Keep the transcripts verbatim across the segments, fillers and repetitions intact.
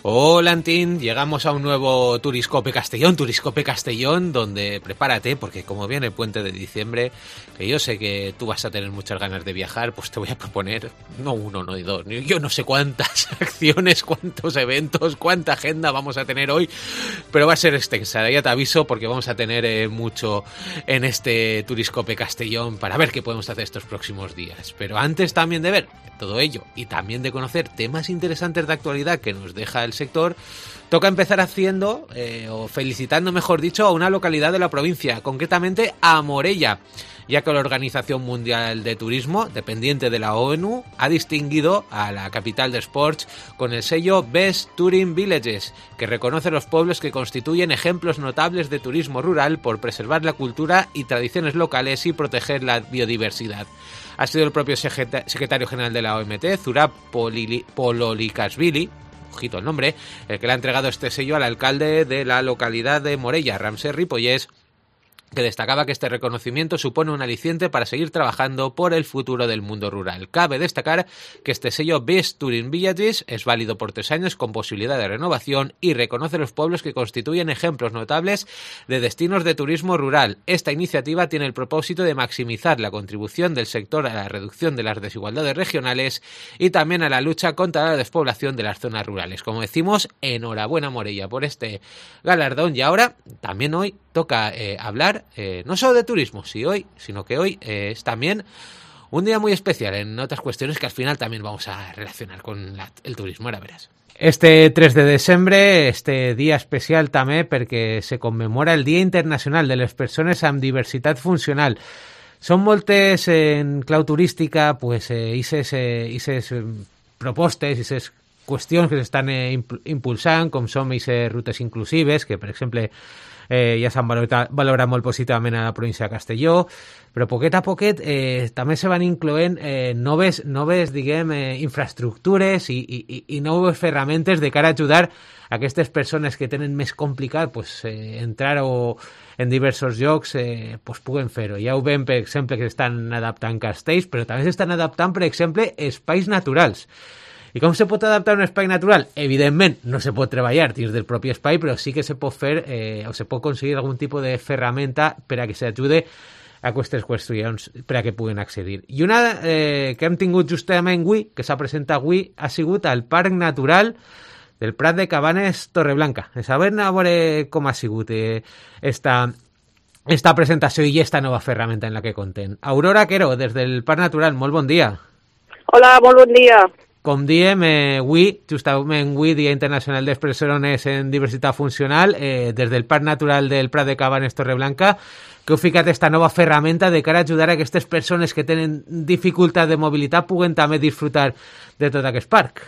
Hola Antín, llegamos a un nuevo Turiscope Castellón, Turiscope Castellón, donde prepárate, porque como viene el puente de diciembre, que yo sé que tú vas a tener muchas ganas de viajar, pues te voy a proponer, no uno, no dos, yo no sé cuántas acciones, cuántos eventos, cuánta agenda vamos a tener hoy, pero va a ser extensa, ya te aviso, porque vamos a tener eh, mucho en este Turiscope Castellón para ver qué podemos hacer estos próximos días. Pero antes también de ver todo ello y también de conocer temas interesantes de actualidad que nos deja el sector, toca empezar haciendo, eh, o felicitando mejor dicho, a una localidad de la provincia, concretamente a Morella, ya que la Organización Mundial de Turismo, dependiente de la ONU, ha distinguido a la capital de Sports con el sello Best Touring Villages, que reconoce los pueblos que constituyen ejemplos notables de turismo rural por preservar la cultura y tradiciones locales y proteger la biodiversidad. Ha sido el propio secretario general de la O M T, Zurab Pololikashvili, ojito el nombre, el que le ha entregado este sello al alcalde de la localidad de Morella, Ramsés Ripollés, que destacaba que este reconocimiento supone un aliciente para seguir trabajando por el futuro del mundo rural. Cabe destacar que este sello Best Touring Villages es válido por tres años con posibilidad de renovación y reconoce los pueblos que constituyen ejemplos notables de destinos de turismo rural. Esta iniciativa tiene el propósito de maximizar la contribución del sector a la reducción de las desigualdades regionales y también a la lucha contra la despoblación de las zonas rurales. Como decimos, enhorabuena Morella por este galardón. Y ahora, también hoy, toca eh, hablar eh, no solo de turismo, sí, hoy, sino que hoy eh, es también un día muy especial en otras cuestiones que al final también vamos a relacionar con la, el turismo, ahora verás. Este tres de desembre, este dia especial també perquè se commemora el Dia Internacional de les Persones amb Diversitat Funcional. Són moltes en clau turística, pues, eh, ises, eh, ises propostes, ises qüestions que s'estan eh, impulsant, com són ises rutes inclusives, que per exemple Eh, ja s'han valorat, valorat molt positivament a la província de Castelló, però poquet a poquet eh, també se van incloent eh, noves, noves diguem, eh, infraestructures i, i, i noves ferramentes de cara a ajudar a aquestes persones que tenen més complicat pues, eh, entrar o en diversos llocs eh, pues, puguen fer-ho. Ja ho veiem, per exemple, que s'estan adaptant castells, però també s'estan adaptant, per exemple, espais naturals. I com se pot adaptar a un espai natural? Evidentment, no se pot treballar dins del propi espai, però sí que se pot fer eh, o se pot aconseguir algun tipus de ferramenta per a que s'ajude a aquestes qüestions per a que puguen accedir. I una eh, que hem tingut justament avui, que s'ha presentat avui, ha sigut al Parc Natural del Prat de Cabanes Torreblanca. A saber a veure com ha sigut eh, esta, esta presentació i esta nova ferramenta en la que contem. Aurora Quero, des del Parc Natural, molt bon dia. Hola, molt bon dia. Com diem, eh, avui, justament avui, Dia Internacional de les Persones en Diversitat Funcional, eh, des del Parc Natural del Prat de Cabanes Torreblanca, que heu ficat esta nova ferramenta de cara a ajudar a aquestes persones que tenen dificultat de mobilitat puguen també disfrutar de tot aquest parc.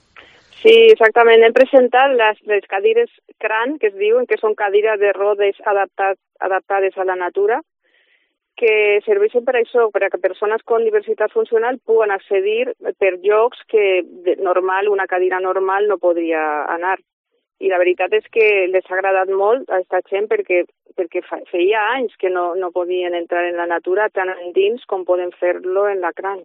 Sí, exactament. Hem presentat les, les cadires CRAN, que es diuen, que són cadires de rodes adaptat, adaptades a la natura, que serveixen per això, per a que persones amb diversitat funcional puguen accedir per llocs que de normal, una cadira normal no podria anar. I la veritat és que les ha agradat molt a aquesta gent perquè, perquè feia anys que no, no podien entrar en la natura tant endins com poden fer-lo en la CRAN.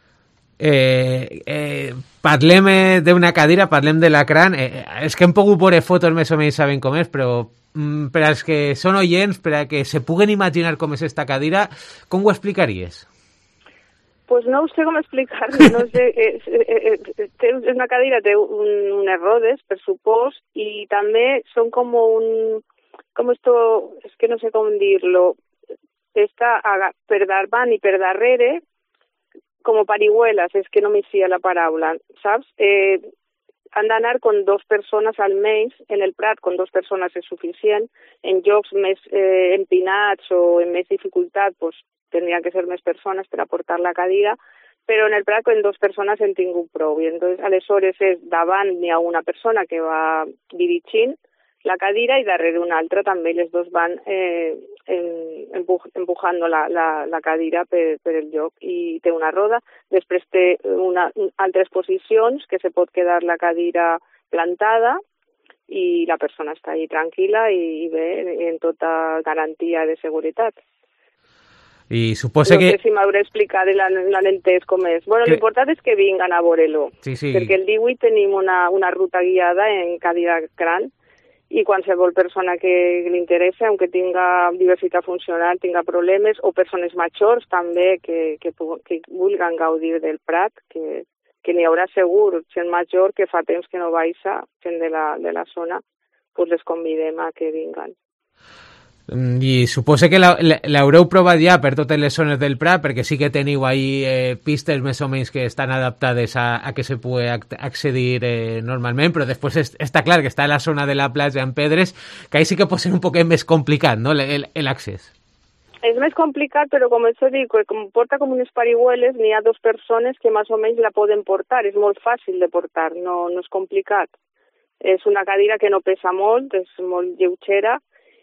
Eh, eh, parlem d'una cadira, parlem de la CRAN. Eh, és que hem pogut veure fotos més o menys sabent com és, però Mm, per als que són oients, per a que se puguen imaginar com és esta cadira, com ho explicaries? Pues no ho sé com explicar-ho. No sé, és, és, és una cadira, té un, unes rodes, per supòs, i també són com un... Com esto, és que no sé com dir-lo. Està per davant i per darrere, com parihuelas, és que no m'eixia la paraula, saps? Eh, han d'anar con dos persones almenys, en el Prat con dos persones és suficient, en llocs més eh, empinats o en més dificultat pues, tindrien que ser més persones per aportar la cadira, però en el Prat con dos persones hem tingut prou. I entonces, aleshores, és davant n'hi ha una persona que va dirigint la cadira i darrere una altra també, les dos van eh, empuj empujando la, la, la cadira per, per el lloc i té una roda. Després té una, altres posicions que se pot quedar la cadira plantada i la persona està ahí tranquil·la i, i bé, en tota garantia de seguretat. I suposa no que... sé si m'hauré explicat i l'han entès com és. Bueno, que... l'important és que vinguen a veure-lo, sí, sí. perquè el divuit tenim una, una ruta guiada en cadira gran i qualsevol persona que li interessa, aunque tinga diversitat funcional, tinga problemes, o persones majors també que, que, que vulguin gaudir del Prat, que, que n'hi haurà segur gent major que fa temps que no baixa, gent de la, de la zona, pues les convidem a que vinguen. I suposa que l'haureu provat ja per totes les zones del Prat, perquè sí que teniu ahí eh, pistes més o menys que estan adaptades a, a que se pugui accedir eh, normalment, però després est, està clar que està a la zona de la platja en pedres, que ahí sí que pot ser un poquet més complicat, no?, l'accés. És més complicat, però com això dic, com porta com unes parihueles, n'hi ha dues persones que més o menys la poden portar, és molt fàcil de portar, no, no és complicat. És una cadira que no pesa molt, és molt lleugera,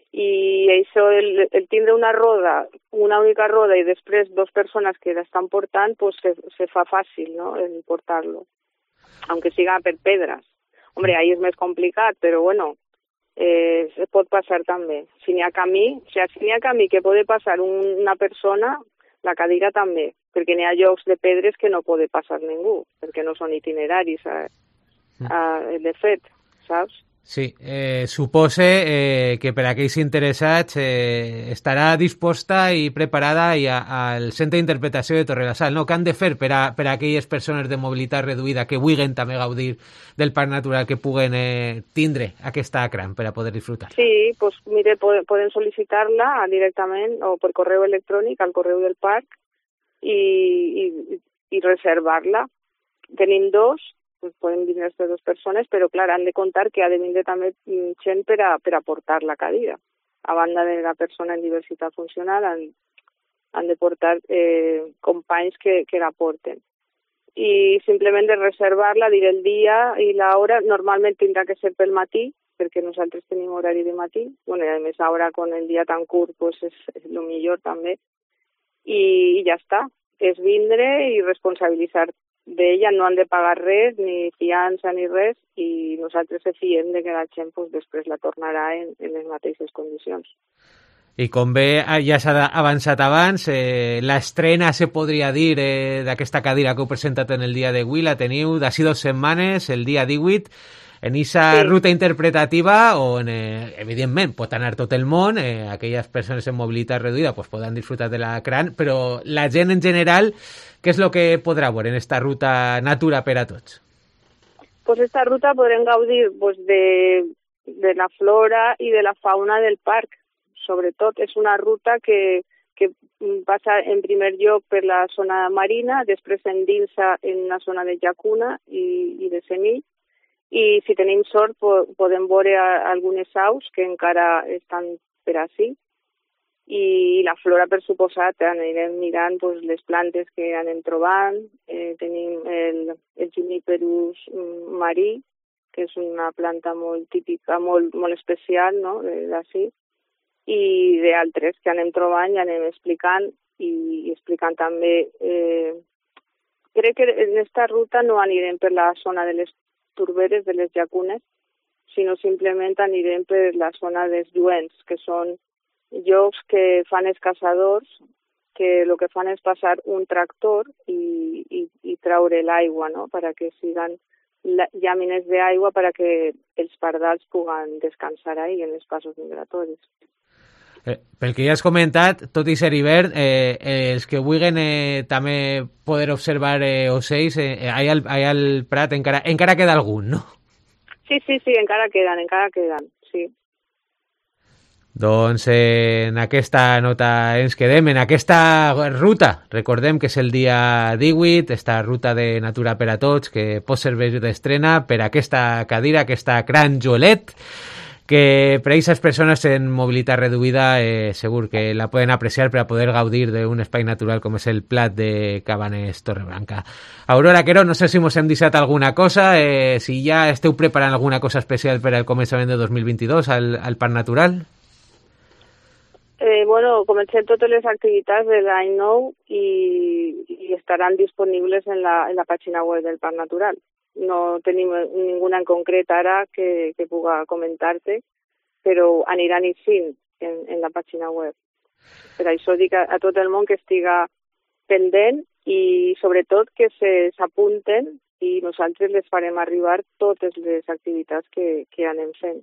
i això, el, el tindre una roda, una única roda i després dues persones que l'estan portant, pues se, se fa fàcil, no?, el portar-lo, aunque siga per pedres. Hombre, ahí és més complicat, però bueno, eh, se pot passar també. Si n'hi ha camí, o sigui, si n'hi ha camí que pot passar una persona, la cadira també, perquè n'hi ha llocs de pedres que no pot passar ningú, perquè no són itineraris, a, a, de fet, saps? Sí, eh, supose eh, que per a aquells interessats eh, estarà disposta i preparada i a, al Centre d'Interpretació de Torrelasal, no? Què han de fer per a, per a aquelles persones de mobilitat reduïda que vulguin també gaudir del parc natural, que puguen eh, tindre aquesta cram per a poder disfrutar? Sí, pues mire, poden sol·licitar-la directament o per correu electrònic al correu del parc i, i, i reservar-la. Tenim dos, pues poden vindre les dues persones, però clar, han de comptar que ha de vindre també gent per a, per a portar la cadira. A banda de la persona en diversitat funcional, han, han de portar eh, companys que, que la porten. I simplement de reservar-la, dir el dia i l'hora, normalment tindrà que ser pel matí, perquè nosaltres tenim horari de matí. Bueno, i a més ara, con el dia tan curt, pues és, és el millor també. I, i ja està. És vindre i responsabilitzar d'ella, no han de pagar res, ni fiança ni res, i nosaltres se fiem de que la gent pues, després la tornarà en, en les mateixes condicions. I com bé ja s'ha avançat abans, eh, l'estrena, se podria dir, eh, d'aquesta cadira que heu presentat en el dia d'avui, la teniu d'ací dues setmanes, el dia divuit, en aquesta sí. ruta interpretativa on, eh, evidentment, pot anar tot el món, eh, aquelles persones en mobilitat reduïda pues, poden disfrutar de la cran, però la gent en general, què és el que podrà veure en aquesta ruta Natura per a tots? Pues esta ruta podrem gaudir pues, de, de la flora i de la fauna del parc. Sobretot és una ruta que, que passa en primer lloc per la zona marina, després s'endinsa en una zona de llacuna i, i de semill, i si tenim sort po podem veure algunes aus que encara estan per ací, i la flora, per suposat, anirem mirant pues, les plantes que anem trobant, eh, tenim el, el Juniperus marí, que és una planta molt típica, molt, molt especial, no?, d'ací, i d'altres que anem trobant i anem explicant, i, i explicant també... Eh, crec que en aquesta ruta no anirem per la zona de les turberes, de les llacunes, sinó simplement anirem per la zona dels lluents, que són llocs que fan els caçadors, que el que fan és passar un tractor i, i, i traure l'aigua, no?, perquè siguen llàmines d'aigua perquè els pardals puguen descansar ahí en els passos migratoris. Eh, pel que ja has comentat, tot i ser hivern, eh, eh, els que vulguin eh, també poder observar eh, ocells, eh, allà, al, allà al Prat encara, encara queda algun, no? Sí, sí, sí, encara queden, encara queden, sí. Doncs eh, en aquesta nota ens quedem, en aquesta ruta, recordem que és el dia divuit, esta ruta de Natura per a tots, que pot servir d'estrena per aquesta cadira, aquesta gran jolet, que per a aquestes persones en mobilitat reduïda eh, segur que la poden apreciar per a poder gaudir d'un espai natural com és el Plat de Cabanes Torreblanca. Aurora Quero, no sé si mos hem deixat alguna cosa, eh, si ja esteu preparant alguna cosa especial per al començament de dos mil vint-i-dos al, al Parc Natural? Eh, bueno, comencem totes les activitats de l'any nou i, i estaran disponibles en la, en la pàgina web del Parc Natural. No tenim ninguna en concret ara que, que puga comentar-te, però aniran eixint en, en la pàgina web. Per això dic a, a tot el món que estiga pendent i sobretot que se s'apunten i nosaltres les farem arribar totes les activitats que, que anem fent.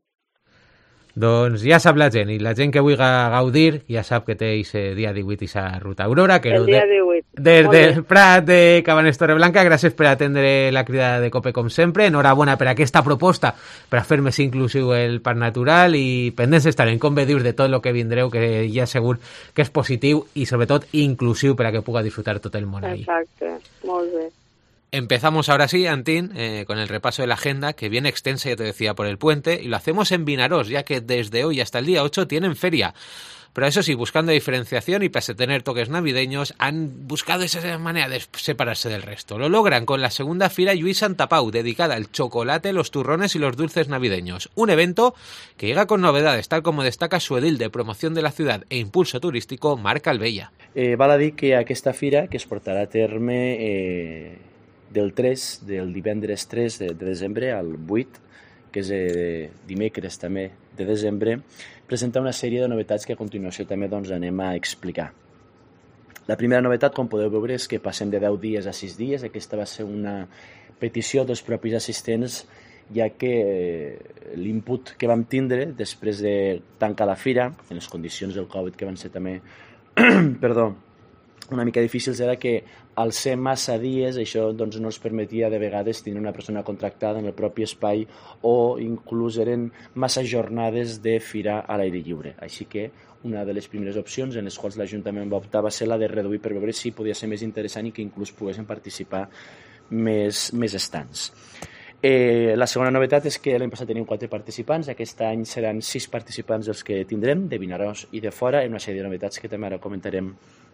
Doncs ja sap la gent, i la gent que vulgui gaudir ja sap que té aquest dia divuit i sa ruta. Aurora, que el dia divuit. Des del Prat de Cabanes Torreblanca, gràcies per atendre la crida de COPE com sempre, enhorabona per aquesta proposta per a fer més inclusiu el Parc Natural i pendents estarem, com bé dius, de tot el que vindreu, que ja segur que és positiu i sobretot inclusiu per a que puga disfrutar tot el món ahí. Exacte, molt bé. Empezamos ahora sí, Antín, eh, con el repaso de la agenda, que viene extensa, ya te decía, por el puente, y lo hacemos en Vinarós, ya que desde hoy hasta el día ocho tienen feria. Pero eso sí, buscando diferenciación y pese a tener toques navideños, han buscado esa manera de separarse del resto. Lo logran con la segunda Fira Lluís Santa Pau, dedicada al chocolate, los turrones y los dulces navideños. Un evento que llega con novedades, tal como destaca su edil de promoción de la ciudad e impulso turístico, Marc Albella. Eh, val a dir que aquesta fira, que es portarà a terme eh, del tres, del divendres tres de, de desembre al vuit, que és eh, dimecres també de desembre, presenta una sèrie de novetats que a continuació també doncs, anem a explicar. La primera novetat, com podeu veure, és que passem de deu dies a sis dies. Aquesta va ser una petició dels propis assistents, ja que eh, l'input que vam tindre després de tancar la fira, en les condicions del Covid que van ser també perdó, una mica difícils, era que al ser massa dies això doncs, no els permetia de vegades tenir una persona contractada en el propi espai o inclús eren massa jornades de fira a l'aire lliure. Així que una de les primeres opcions en les quals l'Ajuntament va optar va ser la de reduir per veure si podia ser més interessant i que inclús poguessin participar més, més estants. Eh, la segona novetat és que l'any passat tenim quatre participants, aquest any seran sis participants els que tindrem, de Vinaròs i de fora, en una sèrie de novetats que també ara comentarem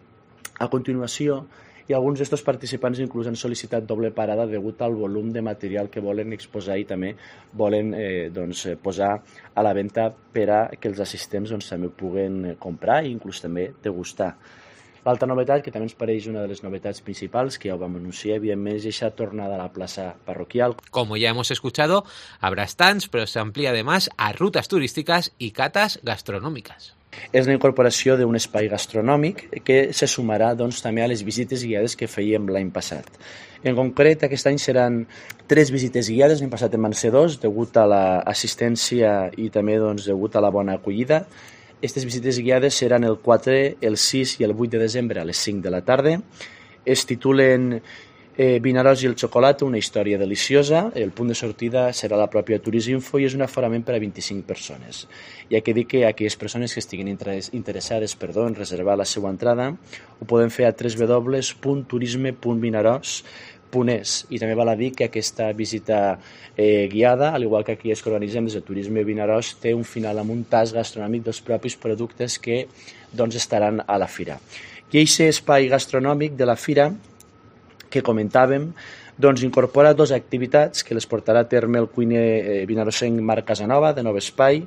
a continuació, i alguns d'aquests participants inclús han sol·licitat doble parada degut al volum de material que volen exposar i també volen eh, doncs, posar a la venda per a que els assistents doncs, també puguen comprar i inclús també degustar. L'altra novetat, que també ens pareix una de les novetats principals, que ja ho vam anunciar, evidentment, és aquesta tornada a la plaça parroquial. Como ya hemos escuchado, habrá stands, pero se amplía además a rutas turísticas y catas gastronómicas. És la incorporació d'un espai gastronòmic que se sumarà doncs, també a les visites guiades que fèiem l'any passat. En concret, aquest any seran tres visites guiades, l'any passat en van ser dos, degut a l'assistència i també doncs, degut a la bona acollida. Aquestes visites guiades seran el quatre, el sis i el vuit de desembre a les cinc de la tarda. Es titulen eh, Vinaròs i el xocolata, una història deliciosa. El punt de sortida serà la pròpia Turisminfo i és un aforament per a vint-i-cinc persones. Hi ha que dir que aquelles persones que estiguin interessades perdó, en reservar la seva entrada ho poden fer a w w w punt turisme punt vinaròs punt es. I també val a dir que aquesta visita eh, guiada, al igual que aquelles que organitzem des de Turisme Vinaròs, té un final amb un tast gastronòmic dels propis productes que doncs, estaran a la fira. I aquest espai gastronòmic de la fira que comentàvem doncs, incorpora dues activitats que les portarà a terme el cuiner eh, vinarossenc Marc Casanova, de Nou Espai,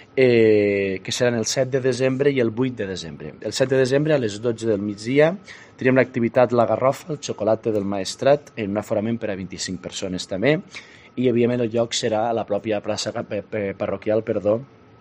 eh, que seran el set de desembre i el vuit de desembre. El set de desembre a les dotze del migdia tindrem l'activitat La Garrofa, el xocolata del Maestrat, en un aforament per a vint-i-cinc persones també, i evidentment el lloc serà a la pròpia plaça parroquial, perdó,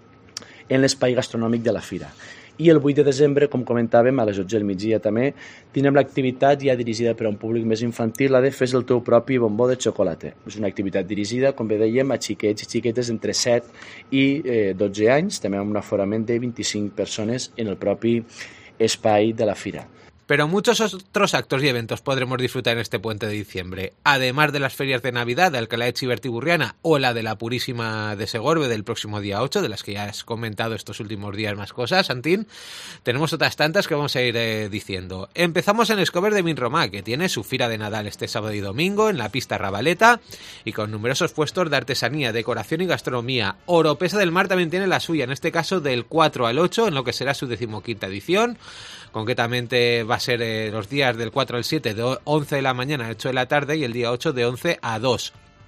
en l'espai gastronòmic de la fira. I el vuit de desembre, com comentàvem, a les dotze del migdia també, tindrem l'activitat ja dirigida per a un públic més infantil, la de Fes el teu propi bombó de xocolata. És una activitat dirigida, com bé dèiem, a xiquets i xiquetes entre set i eh, dotze anys, també amb un aforament de vint-i-cinc persones en el propi espai de la fira. Pero muchos otros actos y eventos podremos disfrutar en este puente de diciembre. Además de las ferias de Navidad de Alcalá de Chiverti y Burriana o la de la Purísima de Segorbe del próximo día ocho, de las que ya has comentado estos últimos días más cosas, Santín, tenemos otras tantas que vamos a ir eh, diciendo. Empezamos en Escober de Vinromà, que tiene su fira de Nadal este sábado y domingo en la pista Rabaleta y con numerosos puestos de artesanía, decoración y gastronomía. Oropesa del Mar también tiene la suya, en este caso del cuatro al ocho, en lo que será su decimoquinta edición. Concretamente va a ser eh, los días del cuatro al siete de once de la mañana a ocho de la tarde y el día ocho de once a dos.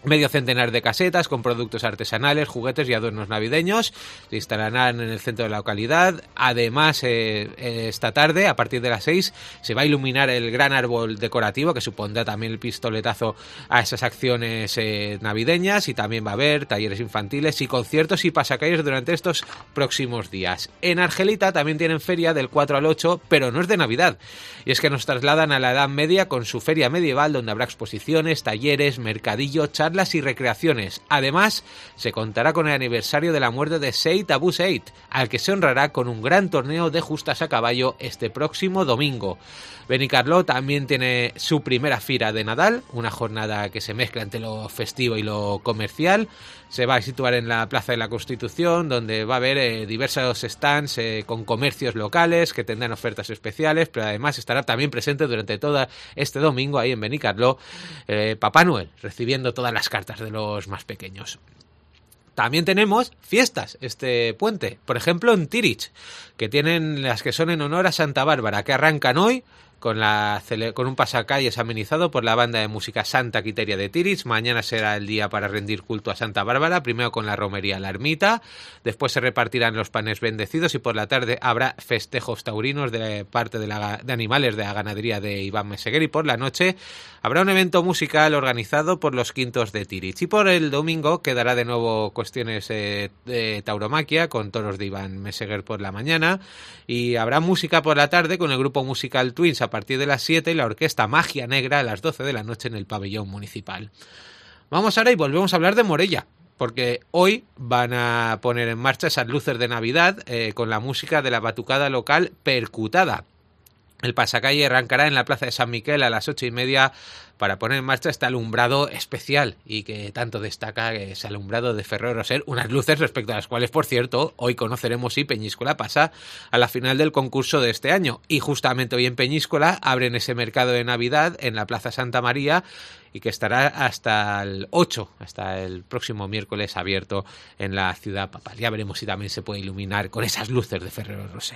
Medio centenar de casetas con productos artesanales, juguetes y adornos navideños se instalarán en el centro de la localidad. Además, eh, esta tarde, a partir de las seis, se va a iluminar el gran árbol decorativo, que supondrá también el pistoletazo a esas acciones eh, navideñas, y también va a haber talleres infantiles y conciertos y pasacalles durante estos próximos días. En Argelita también tienen feria del cuatro al ocho, pero no es de Navidad. Y es que nos trasladan a la Edad Media con su feria medieval, donde habrá exposiciones, talleres, mercadillo, charlas y recreaciones. Además, se contará con el aniversario de la muerte de Seyd Abu Seyd, al que se honrará con un gran torneo de justas a caballo este próximo domingo. Benicarló también tiene su primera fira de Nadal, una jornada que se mezcla entre lo festivo y lo comercial. Se va a situar en la Plaza de la Constitución, donde va a haber eh, diversos stands eh, con comercios locales que tendrán ofertas especiales, pero además estará también presente durante todo este domingo ahí en Benicarló eh, Papá Noel, recibiendo todas las cartas de los más pequeños. También tenemos fiestas este puente, por ejemplo en Tirich, que tienen las que son en honor a Santa Bárbara, que arrancan hoy con, la, con un pasacalles amenizado por la banda de música Santa Quiteria de Tirich. Mañana será el día para rendir culto a Santa Bárbara, primero con la romería a la ermita, después se repartirán los panes bendecidos y por la tarde habrá festejos taurinos de parte de, la, de animales de la ganadería de Iván Meseguer, y por la noche habrá un evento musical organizado por los Quintos de Tirich. Y por el domingo quedará de nuevo cuestiones eh, de tauromaquia con toros de Iván Meseguer por la mañana, y habrá música por la tarde con el grupo musical Twins a partir de las siete y la orquesta Magia Negra a las doce de la noche en el pabellón municipal. Vamos ahora y volvemos a hablar de Morella, porque hoy van a poner en marcha esas luces de Navidad eh, con la música de la batucada local Percutada. El pasacalle arrancará en la plaza de San Miquel a las ocho y media para poner en marcha este alumbrado especial y que tanto destaca ese alumbrado de Ferrero Rocher, unas luces respecto a las cuales, por cierto, hoy conoceremos si Peñíscola pasa a la final del concurso de este año. Y justamente hoy en Peñíscola abren ese mercado de Navidad en la Plaza Santa María y que estará hasta el ocho, hasta el próximo miércoles abierto en la ciudad papal. Ya veremos si también se puede iluminar con esas luces de Ferrero Rocher.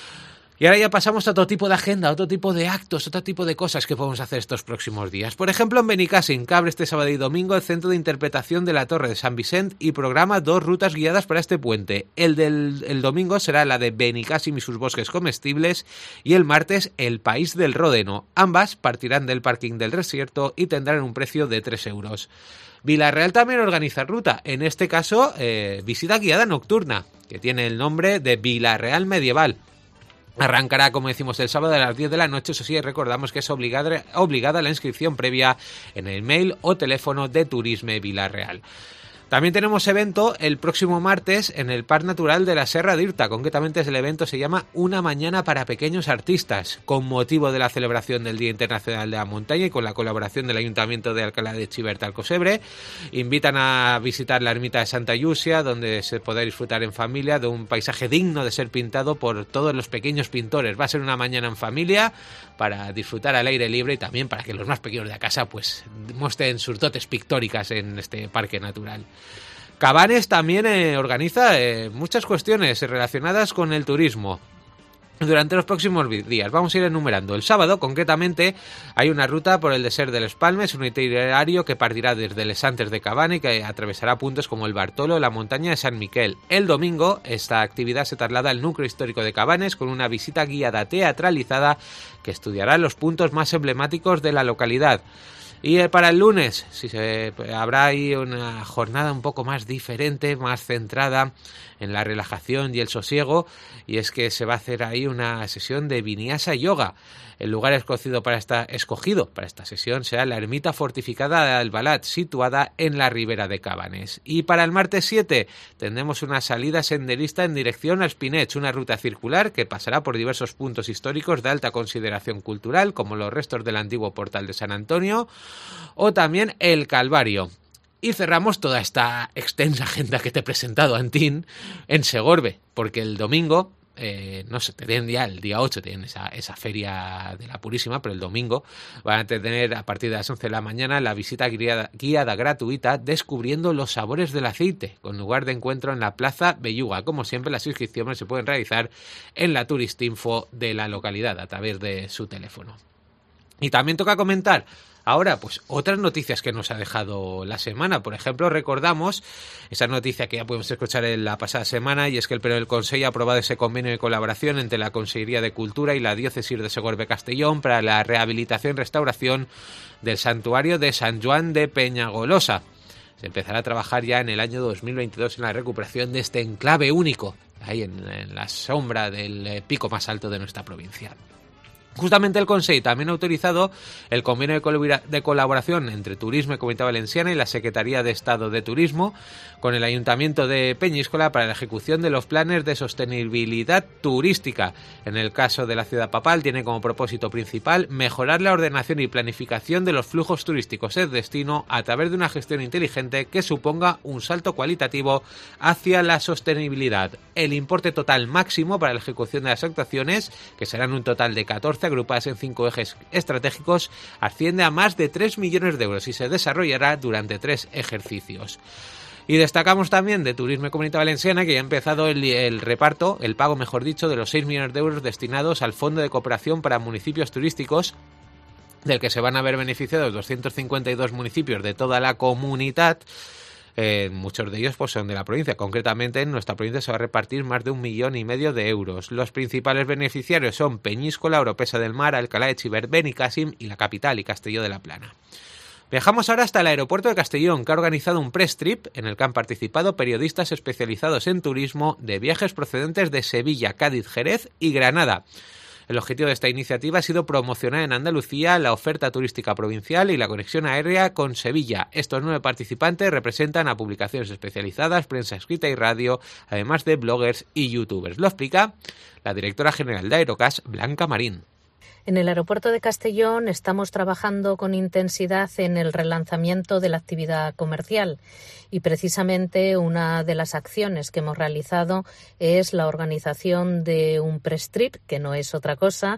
Y ahora ya pasamos a otro tipo de agenda, otro tipo de actos, otro tipo de cosas que podemos hacer estos próximos días. Por ejemplo, en Benicàssim abre este sábado y domingo el Centro de Interpretación de la Torre de San Vicent y programa dos rutas guiadas para este puente. El del el domingo será la de Benicàssim y sus bosques comestibles y el martes el País del Ródeno. Ambas partirán del parking del desierto y tendrán un precio de tres euros. Vila-real también organiza ruta, en este caso eh, visita guiada nocturna, que tiene el nombre de Vila-real Medieval. Arrancará, como decimos, el sábado a las diez de la noche. Eso sí, recordamos que es obligada, obligada la inscripción previa en el mail o teléfono de Turisme Vila-real. También tenemos evento el próximo martes en el Parque Natural de la Serra d'Irta. Concretamente el evento se llama Una mañana para pequeños artistas, con motivo de la celebración del Día Internacional de la Montaña y con la colaboración del Ayuntamiento de Alcalá de Xivert Alcocebre. Invitan a visitar la ermita de Santa Llúcia, donde se podrá disfrutar en familia de un paisaje digno de ser pintado por todos los pequeños pintores. Va a ser una mañana en familia para disfrutar al aire libre y también para que los más pequeños de la casa pues muestren sus dotes pictóricas en este parque natural. Cabanes también eh, organiza eh, muchas cuestiones relacionadas con el turismo durante los próximos días. Vamos a ir enumerando. El sábado, concretamente, hay una ruta por el desert de Les Palmes, un itinerario que partirá desde Les Santes de Cabana y que atravesará puntos como el Bartolo o la montaña de San Miquel. El domingo, esta actividad se traslada al núcleo histórico de Cabanes con una visita guiada teatralizada que estudiará los puntos más emblemáticos de la localidad. Y para el lunes, si se, habrá ahí una jornada un poco más diferente, más centrada en la relajación y el sosiego, y es que se va a hacer ahí una sesión de Vinyasa Yoga. El lugar escogido para esta, escogido para esta sesión será la ermita fortificada de Albalat, situada en la ribera de Cabanes. Y para el martes siete tendremos una salida senderista en dirección a Espinets, una ruta circular que pasará por diversos puntos históricos de alta consideración cultural, como los restos del antiguo portal de San Antonio o también el Calvario. Y cerramos toda esta extensa agenda que te he presentado, Antín, en Segorbe, porque el domingo, eh, no sé, tienen ya el día ocho, tienen esa, esa feria de la Purísima, pero el domingo van a tener a partir de las once de la mañana la visita guiada, guiada gratuita Descubriendo los sabores del aceite, con lugar de encuentro en la Plaza Belluga. Como siempre, las inscripciones se pueden realizar en la Turistinfo de la localidad a través de su teléfono. Y también toca comentar ahora, pues, otras noticias que nos ha dejado la semana. Por ejemplo, recordamos esa noticia que ya podemos escuchar en la pasada semana, y es que el Pleno del Consejo ha aprobado ese convenio de colaboración entre la Consellería de Cultura y la Diócesis de Segorbe-Castellón para la rehabilitación y restauración del santuario de San Joan de Peñagolosa. Se empezará a trabajar ya en el año dos mil veintidós en la recuperación de este enclave único, ahí en, en la sombra del pico más alto de nuestra provincia. Justamente el Consejo también ha autorizado el convenio de, colabora- de colaboración entre Turismo y Comunidad Valenciana y la Secretaría de Estado de Turismo con el Ayuntamiento de Peñíscola para la ejecución de los planes de sostenibilidad turística. En el caso de la Ciudad Papal tiene como propósito principal mejorar la ordenación y planificación de los flujos turísticos del destino a través de una gestión inteligente que suponga un salto cualitativo hacia la sostenibilidad. El importe total máximo para la ejecución de las actuaciones, que serán un total de catorce agrupadas en cinco ejes estratégicos, asciende a más de tres millones de euros y se desarrollará durante tres ejercicios. Y destacamos también de Turismo y Comunidad Valenciana que ya ha empezado el, el reparto, el pago mejor dicho, de los seis millones de euros destinados al Fondo de Cooperación para Municipios Turísticos, del que se van a ver beneficiados doscientos cincuenta y dos municipios de toda la comunidad. Eh, muchos de ellos pues son de la provincia. Concretamente en nuestra provincia se va a repartir más de un millón y medio de euros. Los principales beneficiarios son Peñíscola, Oropesa del Mar, Alcalá de Xivert, Benicàssim y la capital y Castelló de la Plana. Viajamos ahora hasta el aeropuerto de Castellón, que ha organizado un press trip en el que han participado periodistas especializados en turismo de viajes procedentes de Sevilla, Cádiz, Jerez y Granada. El objetivo de esta iniciativa ha sido promocionar en Andalucía la oferta turística provincial y la conexión aérea con Sevilla. Estos nueve participantes representan a publicaciones especializadas, prensa escrita y radio, además de bloggers y youtubers. Lo explica la directora general de Aerocas, Blanca Marín. En el aeropuerto de Castellón estamos trabajando con intensidad en el relanzamiento de la actividad comercial y precisamente una de las acciones que hemos realizado es la organización de un press trip, que no es otra cosa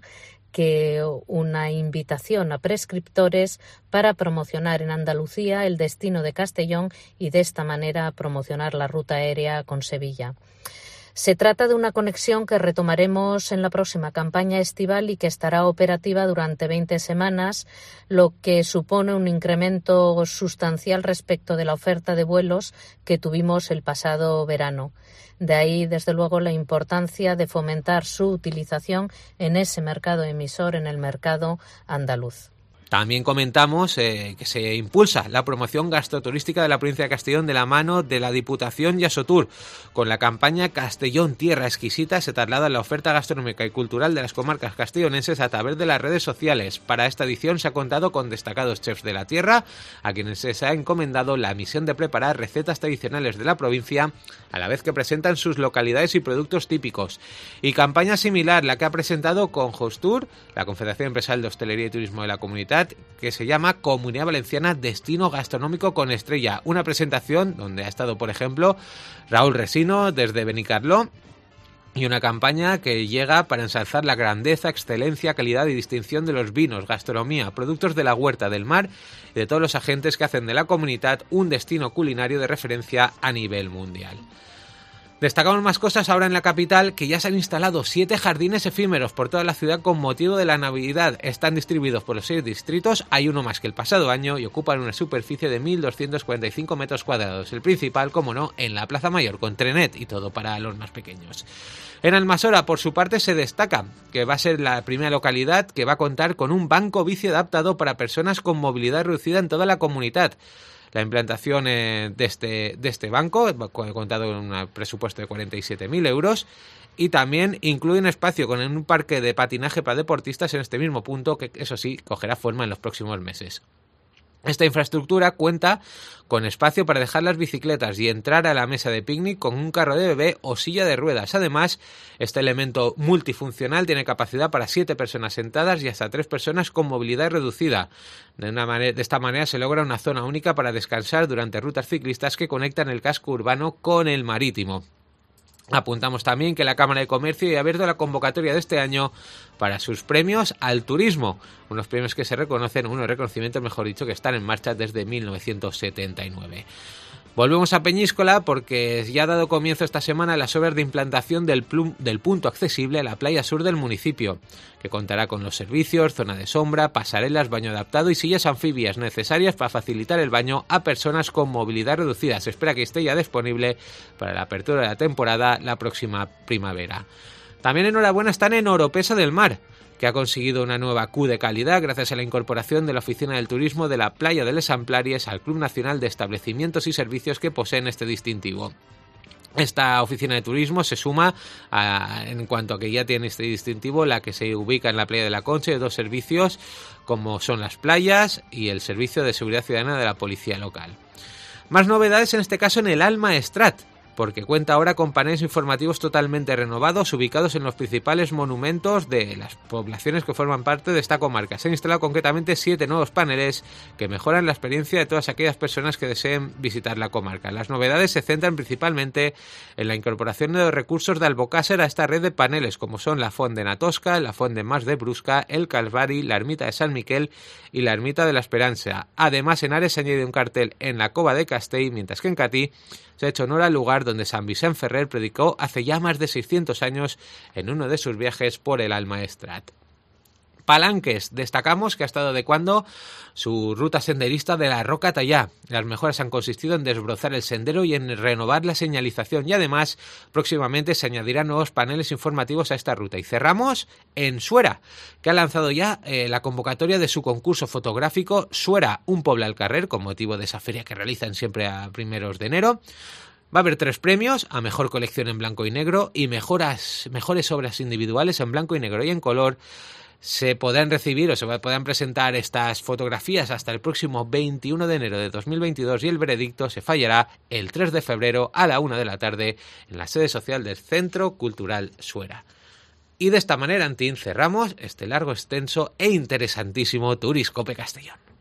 que una invitación a prescriptores para promocionar en Andalucía el destino de Castellón y de esta manera promocionar la ruta aérea con Sevilla. Se trata de una conexión que retomaremos en la próxima campaña estival y que estará operativa durante veinte semanas, lo que supone un incremento sustancial respecto de la oferta de vuelos que tuvimos el pasado verano. De ahí, desde luego, la importancia de fomentar su utilización en ese mercado emisor, en el mercado andaluz. También comentamos eh, que se impulsa la promoción gastroturística de la provincia de Castellón de la mano de la Diputación y Asotur. Con la campaña Castellón Tierra Exquisita se traslada la oferta gastronómica y cultural de las comarcas castellonenses a través de las redes sociales. Para esta edición se ha contado con destacados chefs de la tierra, a quienes se les ha encomendado la misión de preparar recetas tradicionales de la provincia, a la vez que presentan sus localidades y productos típicos. Y campaña similar la que ha presentado con Hostur, la Confederación Empresarial de Hostelería y Turismo de la Comunidad, que se llama Comunidad Valenciana Destino Gastronómico con Estrella. Una presentación donde ha estado, por ejemplo, Raúl Resino desde Benicarló, y una campaña que llega para ensalzar la grandeza, excelencia, calidad y distinción de los vinos, gastronomía, productos de la huerta, del mar y de todos los agentes que hacen de la comunidad un destino culinario de referencia a nivel mundial. Destacamos más cosas ahora en la capital, que ya se han instalado siete jardines efímeros por toda la ciudad con motivo de la Navidad. Están distribuidos por los seis distritos, hay uno más que el pasado año y ocupan una superficie de mil doscientos cuarenta y cinco metros cuadrados. El principal, como no, en la Plaza Mayor, con trenet y todo para los más pequeños. En Almasora, por su parte, se destaca que va a ser la primera localidad que va a contar con un banco bici adaptado para personas con movilidad reducida en toda la comunidad. La implantación eh, de, este, de este banco ha contado con un presupuesto de cuarenta y siete mil euros y también incluye un espacio con un parque de patinaje para deportistas en este mismo punto, que eso sí, cogerá forma en los próximos meses. Esta infraestructura cuenta con espacio para dejar las bicicletas y entrar a la mesa de picnic con un carro de bebé o silla de ruedas. Además, este elemento multifuncional tiene capacidad para siete personas sentadas y hasta tres personas con movilidad reducida. De, una manera, de esta manera se logra una zona única para descansar durante rutas ciclistas que conectan el casco urbano con el marítimo. Apuntamos también que la Cámara de Comercio ya ha abierto la convocatoria de este año para sus premios al turismo, unos premios que se reconocen, unos reconocimientos, mejor dicho, que están en marcha desde mil novecientos setenta y nueve. Volvemos a Peñíscola porque ya ha dado comienzo esta semana las obras de implantación del, plum, del punto accesible a la playa sur del municipio, que contará con los servicios, zona de sombra, pasarelas, baño adaptado y sillas anfibias necesarias para facilitar el baño a personas con movilidad reducida. Se espera que esté ya disponible para la apertura de la temporada la próxima primavera. También enhorabuena están en Oropesa del Mar, que ha conseguido una nueva Q de calidad gracias a la incorporación de la Oficina del Turismo de la Playa de Les Amplaries al Club Nacional de Establecimientos y Servicios que poseen este distintivo. Esta oficina de turismo se suma, a, en cuanto a que ya tiene este distintivo, la que se ubica en la playa de la Concha, de dos servicios como son las playas y el servicio de seguridad ciudadana de la policía local. Más novedades en este caso en el Almaestrat, porque cuenta ahora con paneles informativos totalmente renovados ubicados en los principales monumentos de las poblaciones que forman parte de esta comarca. Se han instalado concretamente siete nuevos paneles que mejoran la experiencia de todas aquellas personas que deseen visitar la comarca. Las novedades se centran principalmente en la incorporación de los recursos de Albocàsser a esta red de paneles, como son la Font de Natosca, la Font de Mas de Brusca, el Calvari, la Ermita de San Miquel y la Ermita de la Esperanza. Además, en Ares se añade un cartel en la Cova de Castell, mientras que en Catí se ha hecho honor al lugar donde San Vicent Ferrer predicó hace ya más de seiscientos años en uno de sus viajes por el Almaestrat. Palanques, destacamos que ha estado adecuando su ruta senderista de la Roca Tallá. Las mejoras han consistido en desbrozar el sendero y en renovar la señalización, y además próximamente se añadirán nuevos paneles informativos a esta ruta. Y cerramos en Suera, que ha lanzado ya eh, la convocatoria de su concurso fotográfico Suera, un poble al carrer, con motivo de esa feria que realizan siempre a primeros de enero. Va a haber tres premios: a mejor colección en blanco y negro y mejoras, mejores obras individuales en blanco y negro y en color. Se podrán recibir o se podrán presentar estas fotografías hasta el próximo veintiuno de enero de dos mil veintidós, y el veredicto se fallará el tres de febrero a la una de la tarde en la sede social del Centro Cultural Suera. Y de esta manera, Antín, cerramos este largo, extenso e interesantísimo Turiscope Castellón.